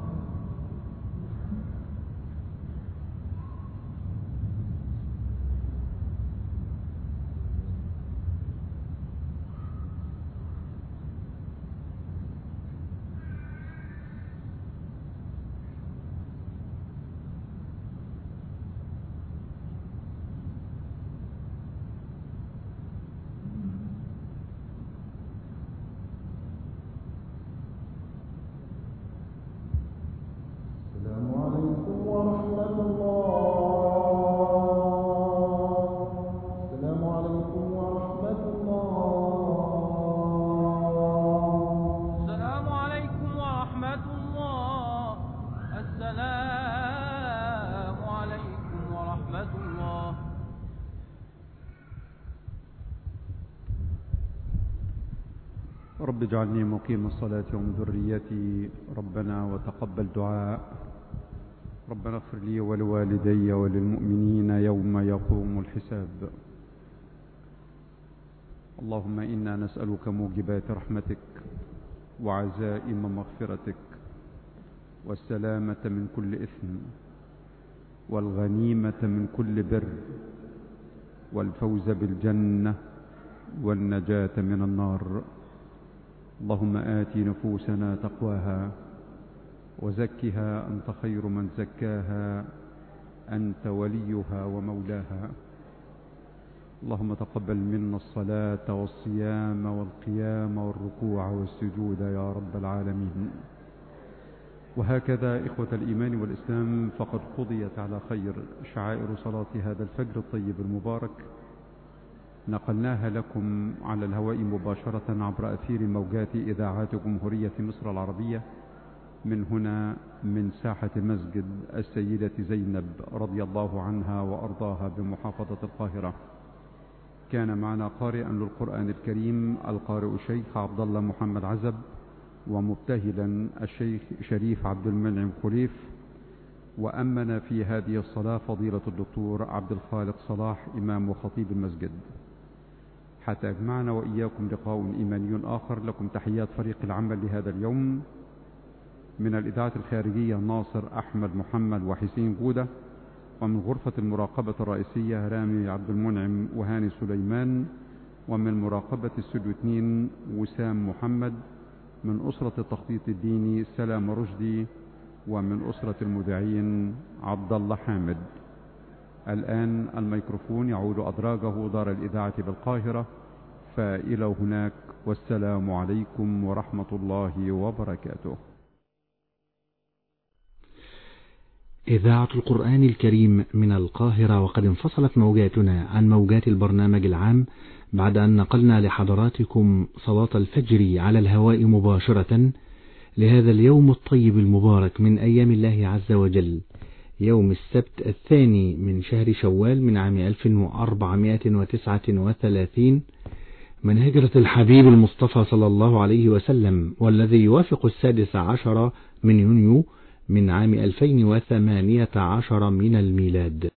السلام عليكم ورحمة الله. السلام عليكم ورحمة الله. السلام عليكم ورحمة الله. السلام عليكم ورحمة الله. رب اجعلني مقيم الصلاة ومن ذريتي، ربنا وتقبل دعاء. ربنا اغفر لي ولوالدي وللمؤمنين يوم يقوم الحساب. اللهم إنا نسألك موجبات رحمتك وعزائم مغفرتك، والسلامة من كل إثم، والغنيمة من كل بر، والفوز بالجنة، والنجاة من النار. اللهم آت نفوسنا تقواها وزكها أنت خير من زكاها، أنت وليها ومولاها. اللهم تقبل منا الصلاة والصيام والقيام والركوع والسجود يا رب العالمين. وهكذا إخوة الإيمان والإسلام، فقد قضيت على خير شعائر صلاة هذا الفجر الطيب المبارك، نقلناها لكم على الهواء مباشرة عبر أثير موجات إذاعات جمهورية مصر العربية، من هنا من ساحة مسجد السيدة زينب رضي الله عنها وأرضاها بمحافظة القاهرة. كان معنا قارئا للقرآن الكريم القارئ الشيخ عبد الله محمد عزب، ومبتهلا الشيخ شريف عبد المنعم خليف، وأمن في هذه الصلاة فضيلة الدكتور عبد الخالق صلاح إمام وخطيب المسجد. حتى يجمعنا وإياكم لقاء إيماني آخر. لكم تحيات فريق العمل لهذا اليوم من الإذاعة الخارجية ناصر أحمد محمد وحسين جودة، ومن غرفة المراقبة الرئيسية رامي عبد المنعم وهاني سليمان، ومن مراقبة استوديو 2 وسام محمد، من أسرة التخطيط الديني سلام رشدي، ومن أسرة المذيعين عبد الله حامد. الآن الميكروفون يعود أدراجه دار الإذاعة بالقاهرة، فإلى هناك، والسلام عليكم ورحمة الله وبركاته. إذاعة القرآن الكريم من القاهرة، وقد انفصلت موجاتنا عن موجات البرنامج العام بعد أن نقلنا لحضراتكم صلاة الفجر على الهواء مباشرة لهذا اليوم الطيب المبارك من أيام الله عز وجل، يوم السبت 2 من شهر شوال من عام 1439 من هجرة الحبيب المصطفى صلى الله عليه وسلم، والذي يوافق 16 من يونيو من عام 2018 من الميلاد.